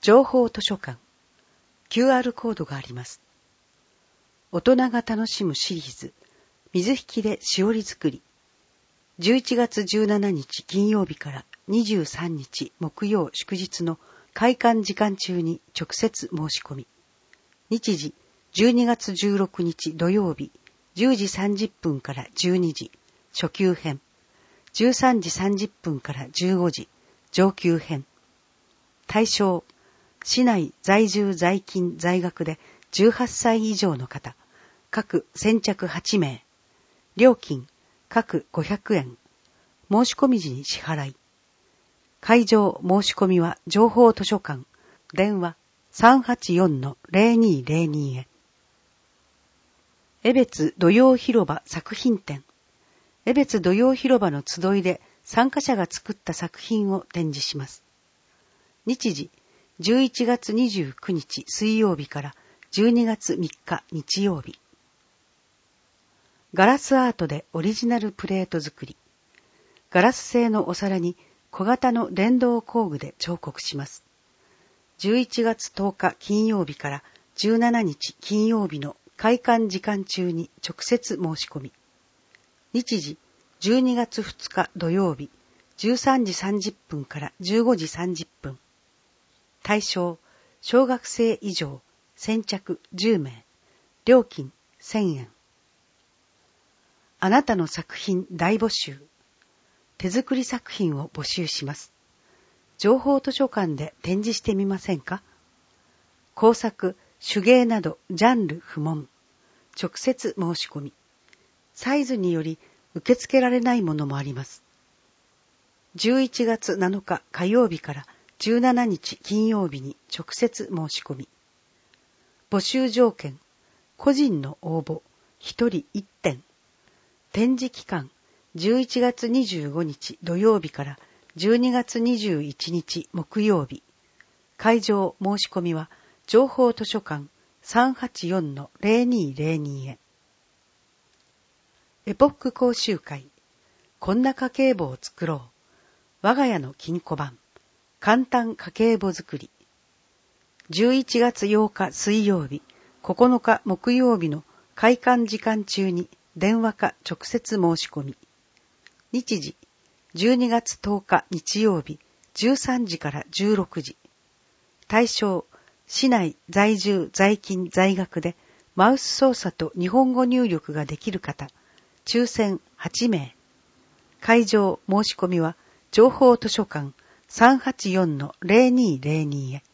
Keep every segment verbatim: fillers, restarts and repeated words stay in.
情報図書館 キューアール コードがあります。大人が楽しむシリーズ水引でしおり作り、じゅういちがつじゅうしちにち金曜日からにじゅうさんにち木曜祝日の開館時間中に直接申し込み、日時じゅうにがつじゅうろくにち土曜日じゅうじさんじゅっぷんからじゅうにじ初級編、じゅうさんじさんじゅっぷんからじゅうごじ上級編。対象、市内在住在勤在学でじゅうはっさい以上の方、各先着はちめい。料金、各ごひゃくえん。申し込み時に支払い。会場申し込みは情報図書館、電話 さんはちよんのぜろにぜろに へ。江別土曜広場作品展。江別土曜広場の集いで参加者が作った作品を展示します。日時、じゅういちがつにじゅうくにち水曜日からじゅうにがつみっか日曜日。ガラスアートでオリジナルプレート作り。ガラス製のお皿に小型の電動工具で彫刻します。じゅういちがつとおか金曜日からじゅうしちにち金曜日の開館時間中に直接申し込み。日時、じゅうにがつふつか土曜日、じゅうさんじさんじゅっぷんからじゅうごじさんじゅっぷん。対象、小学生以上、先着じゅうめい。料金せんえん。あなたの作品大募集。手作り作品を募集します。情報図書館で展示してみませんか？工作、手芸などジャンル不問。直接申し込み。サイズにより受け付けられないものもあります。じゅういちがつなのか火曜日からじゅうしちにち金曜日に直接申し込み。募集条件、個人の応募、ひとりいってん。展示期間、じゅういちがつにじゅうごにち土曜日からじゅうにがつにじゅういちにち木曜日。会場申し込みは情報図書館 さんはちよんのぜろにぜろに へ。エポック講習会。こんな家計簿を作ろう。我が家の金庫番。簡単家計簿作り。じゅういちがつようか水曜日、ここのか木曜日の開館時間中に電話か直接申し込み。日時、じゅうにがつとおか日曜日、じゅうさんじからじゅうろくじ。対象、市内在住在勤在学でマウス操作と日本語入力ができる方、抽選はちめい。会場申し込みは情報図書館 さんはちよんのぜろにぜろに へ。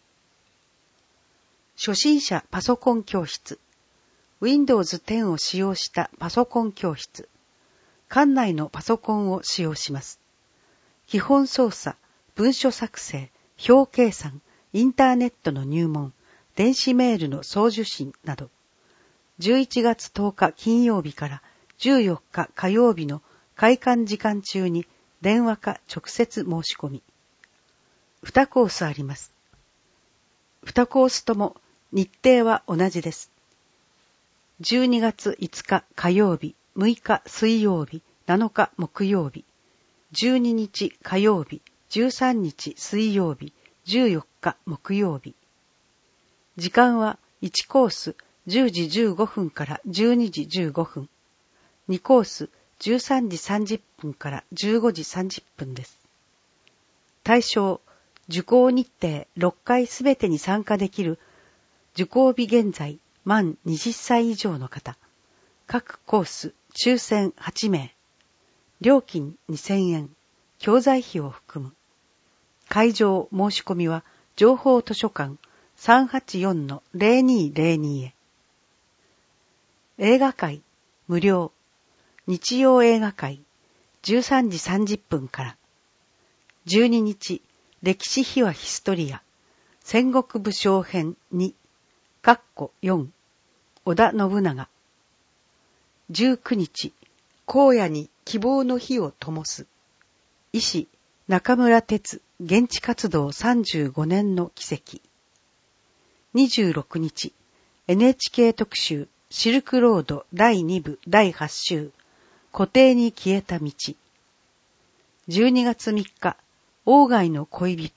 初心者パソコン教室。ウィンドウズテンを使用したパソコン教室。館内のパソコンを使用します。基本操作、文書作成、表計算、インターネットの入門、電子メールの送受信など。じゅういちがつとおか金曜日からじゅうよっか火曜日の開館時間中に電話か直接申し込み。にコースあります。にコースとも日程は同じです。じゅうにがついつか火曜日、むいか水曜日、なのか木曜日、じゅうににち火曜日、じゅうさんにち水曜日、じゅうよっか木曜日。時間はいちコースじゅうじじゅうごふんからじゅうにじじゅうごふん、にコースじゅうさんじさんじゅっぷんからじゅうごじさんじゅっぷんです。対象、受講日程ろっかいすべてに参加できる受講日現在満はたち以上の方。各コース抽選はちめい。料金にせんえん。教材費を含む。会場申し込みは情報図書館 さんはちよんのぜろにぜろに へ。映画会無料。日曜映画会じゅうさんじさんじゅっぷんから。じゅうににち歴史秘話ヒストリア戦国武将編にかっこよん織田信長。じゅうくにち荒野に希望の火を灯す医師中村哲現地活動さんじゅうごねんの奇跡。にじゅうろくにち エヌエイチケー 特集シルクロードだいにぶだいはち週湖底に消えた道。じゅうにがつみっか鴎外の恋人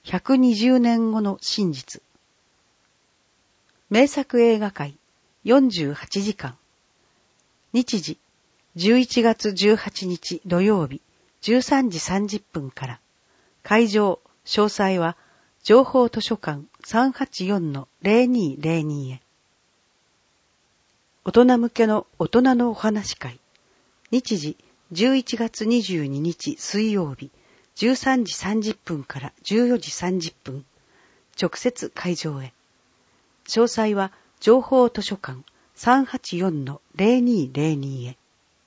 ひゃくにじゅうねんごの真実。名作映画会よんじゅうはちじかん。日時じゅういちがつじゅうはちにち土曜日じゅうさんじさんじゅっぷんから。会場、詳細は情報図書館 さんはちよんのゼロにーゼロに へ。大人向けの大人のお話会。日時じゅういちがつにじゅうににち水曜日じゅうさんじさんじゅっぷんからじゅうよじさんじゅっぷん。直接会場へ。詳細は情報図書館 さんはちよんのゼロにーゼロに へ。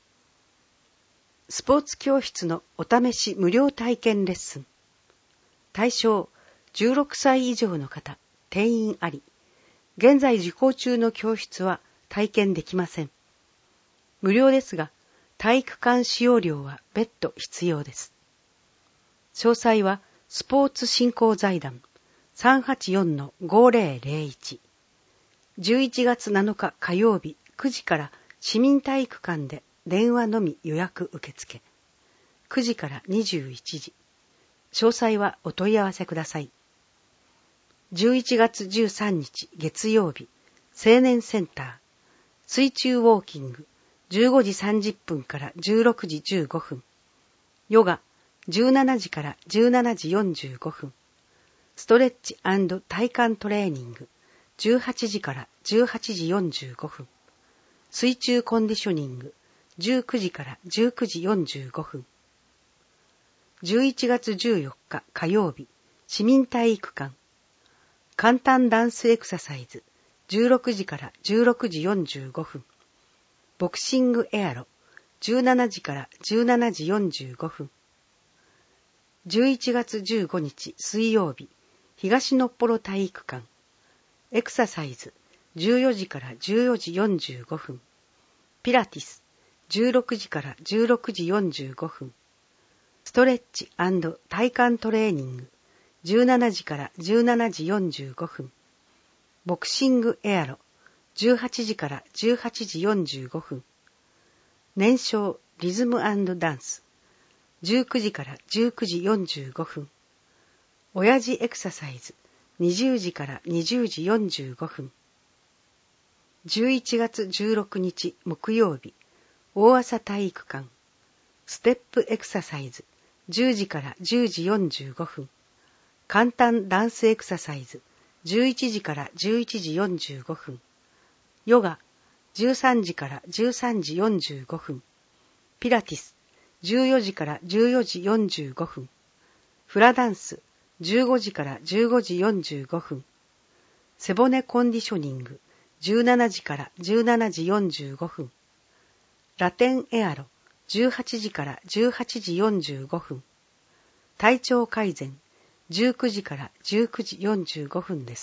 スポーツ教室のお試し無料体験レッスン。対象じゅうろくさい以上の方、定員あり。現在受講中の教室は体験できません。無料ですが、体育館使用料は別途必要です。詳細はスポーツ振興財団 さんはちよんのごゼロゼロいち。じゅういちがつなのか火曜日くじから市民体育館で電話のみ予約受付。くじからにじゅういちじ。詳細はお問い合わせください。じゅういちがつじゅうさんにち月曜日、青年センター、水中ウォーキング、じゅうごじさんじゅっぷんからじゅうろくじじゅうごふん。ヨガ、じゅうしちじからじゅうしちじよんじゅうごふん。ストレッチ&体幹トレーニング、じゅうはちじからじゅうはちじよんじゅうごふん。水中コンディショニング、じゅうくじからじゅうくじよんじゅうごふん。じゅういちがつじゅうよっか火曜日、市民体育館。簡単ダンスエクササイズ、じゅうろくじからじゅうろくじよんじゅうごふん。ボクシングエアロ、じゅうしちじからじゅうしちじよんじゅうごふん。じゅういちがつじゅうごにち水曜日、東のっぽろ体育館。エクササイズ、じゅうよじからじゅうよじよんじゅうごふん。ピラティス、じゅうろくじからじゅうろくじよんじゅうごふん。ストレッチ&体幹トレーニング、じゅうしちじからじゅうしちじよんじゅうごふん。ボクシングエアロ、じゅうはちじからじゅうはちじよんじゅうごふん。燃焼リズム&ダンス、じゅうくじからじゅうくじよんじゅうごふん。親父エクササイズ、にじゅうじからにじゅうじよんじゅうごふん。じゅういちがつじゅうろくにち木曜日、大朝体育館。ステップエクササイズ、じゅうじからじゅうじよんじゅうごふん。簡単ダンスエクササイズ、じゅういちじからじゅういちじよんじゅうごふん。ヨガ、じゅうさんじからじゅうさんじよんじゅうごふん。ピラティス、じゅうよじからじゅうよじよんじゅうごふん。フラダンス、じゅうごじからじゅうごじよんじゅうごふん。背骨コンディショニング、じゅうしちじからじゅうしちじよんじゅうごふん。ラテンエアロ、じゅうはちじからじゅうはちじよんじゅうごふん。体調改善、じゅうくじからじゅうくじよんじゅうごふんです。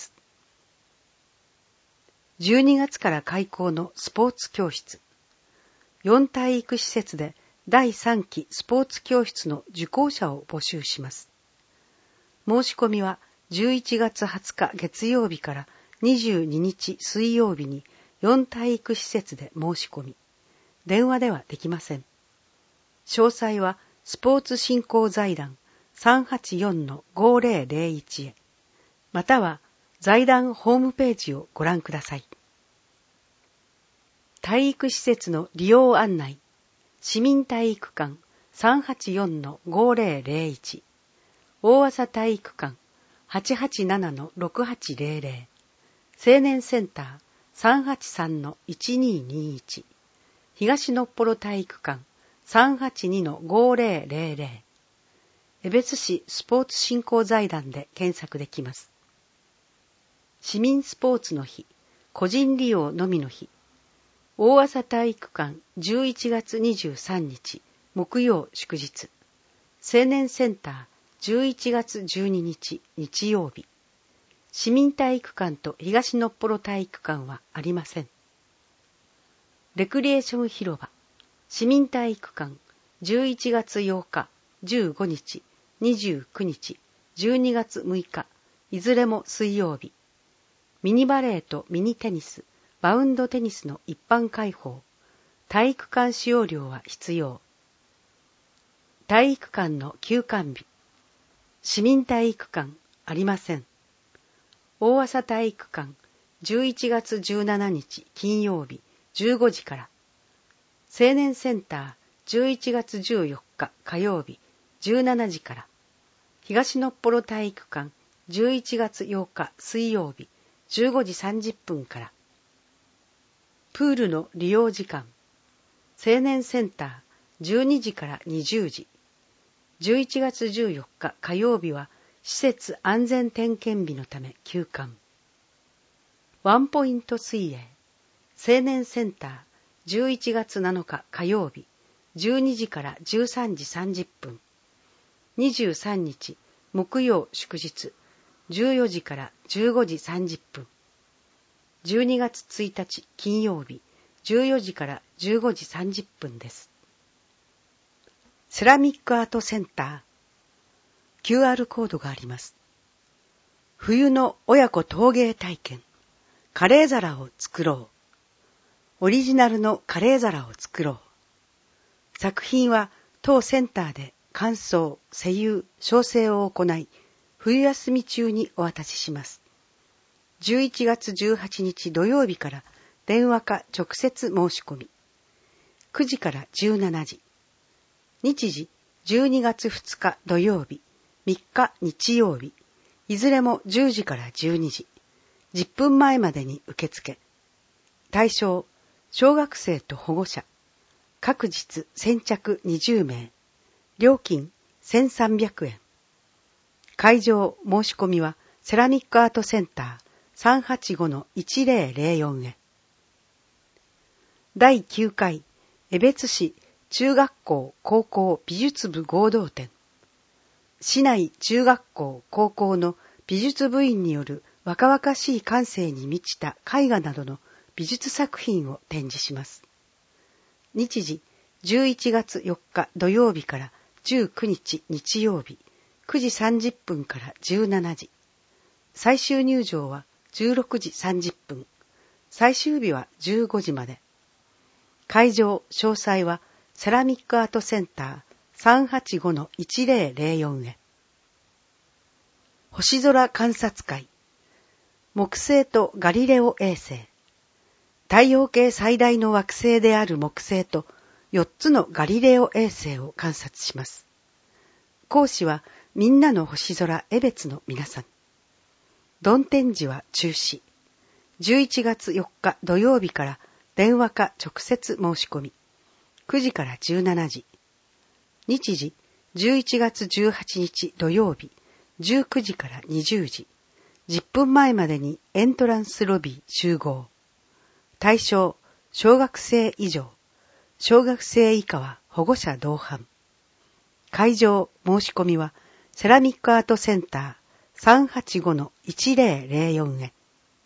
じゅうにがつから開校のスポーツ教室。よん体育施設でだいさんきスポーツ教室の受講者を募集します。申し込みはじゅういちがつはつか月曜日からにじゅうににち水曜日によん体育施設で申し込み、電話ではできません。詳細はスポーツ振興財団 さんはちよんのごゼロゼロいち へ、または財団ホームページをご覧ください。体育施設の利用案内、市民体育館 さんはちよんのごゼロゼロいち、大朝体育館 はちはちななのろくはちゼロゼロ、青年センター さんはちさんのいちににいち、東のっぽろ体育館 さんはちにのごゼロゼロゼロ、江別市スポーツ振興財団で検索できます。市民スポーツの日、個人利用のみの日、大朝体育館じゅういちがつにじゅうさんにち木曜祝日、青年センターじゅういちがつじゅうににち日曜日、市民体育館と東のっぽろ体育館はありません。レクリエーション広場、市民体育館じゅういちがつようか、じゅうごにち、にじゅうくにち、じゅうにがつむいか、いずれも水曜日。ミニバレーとミニテニス、バウンドテニスの一般開放。体育館使用料は必要。体育館の休館日。市民体育館ありません。大朝体育館じゅういちがつじゅうしちにち金曜日じゅうごじから。青年センターじゅういちがつじゅうよっか火曜日じゅうしちじから。東のっぽろ体育館じゅういちがつようか水曜日じゅうごじさんじゅっぷんから。プールの利用時間。青年センターじゅうにじからにじゅうじ。じゅういちがつじゅうよっか火曜日は施設安全点検日のため休館。ワンポイント水泳。青年センターじゅういちがつなのか火曜日じゅうにじからじゅうさんじさんじゅっぷん。にじゅうさんにち木曜祝日じゅうよじからじゅうごじさんじゅっぷん。じゅうにがつついたち金曜日じゅうよじからじゅうごじさんじゅっぷんです。セラミックアートセンター キューアール コードがあります。冬の親子陶芸体験。カレー皿を作ろう。オリジナルのカレー皿を作ろう。作品は当センターで感想、声優、調整を行い、冬休み中にお渡しします。じゅういちがつじゅうはちにち土曜日から電話か直接申し込み。くじからじゅうしちじ。日時じゅうにがつふつか土曜日、みっか日曜日。いずれもじゅうじからじゅうにじ。じゅっぷんまえまでに受付。対象、小学生と保護者。各日先着にじゅうめい。料金せんさんびゃくえん。会場申し込みはセラミックアートセンター さんはちごのいちぜろぜろよん へ。だいきゅうかい江別市中学校高校美術部合同展。市内中学校高校の美術部員による若々しい感性に満ちた絵画などの美術作品を展示します。日時じゅういちがつよっか土曜日からじゅうくにち日曜日くじさんじゅっぷんからじゅうしちじ。最終入場はじゅうろくじさんじゅっぷん。最終日はじゅうごじまで。会場詳細はセラミックアートセンター さんはちごのいちぜろぜろよん へ。星空観察会。木星とガリレオ衛星。太陽系最大の惑星である木星とよっつのガリレオ衛星を観察します。講師はみんなの星空江別の皆さん。丼展示は中止。じゅういちがつよっか土曜日から電話か直接申し込み。くじからじゅうしちじ。日時じゅういちがつじゅうはちにち土曜日じゅうくじからにじゅうじ。じゅっぷんまえまでにエントランスロビー集合。対象、小学生以上。小学生以下は保護者同伴。会場申し込みはセラミックアートセンター さんはちごのいちぜろぜろよん へ。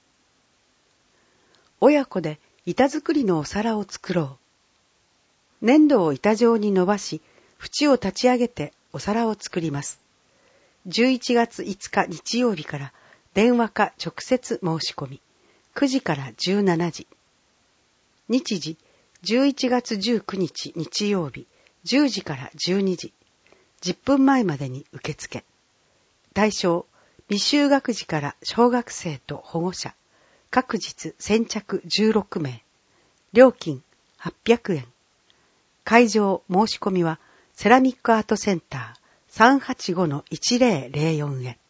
親子で板作りのお皿を作ろう。粘土を板状に伸ばし、縁を立ち上げてお皿を作ります。じゅういちがついつか日曜日から電話か直接申し込み。くじからじゅうしちじ。日時じゅういちがつじゅうくにち日曜日じゅうじからじゅうにじ。じゅっぷんまえまでに受付。対象、未就学児から小学生と保護者。各日先着じゅうろくめい。料金はっぴゃくえん。会場申し込みはセラミックアートセンター さんはちごのいちぜろぜろよん へ。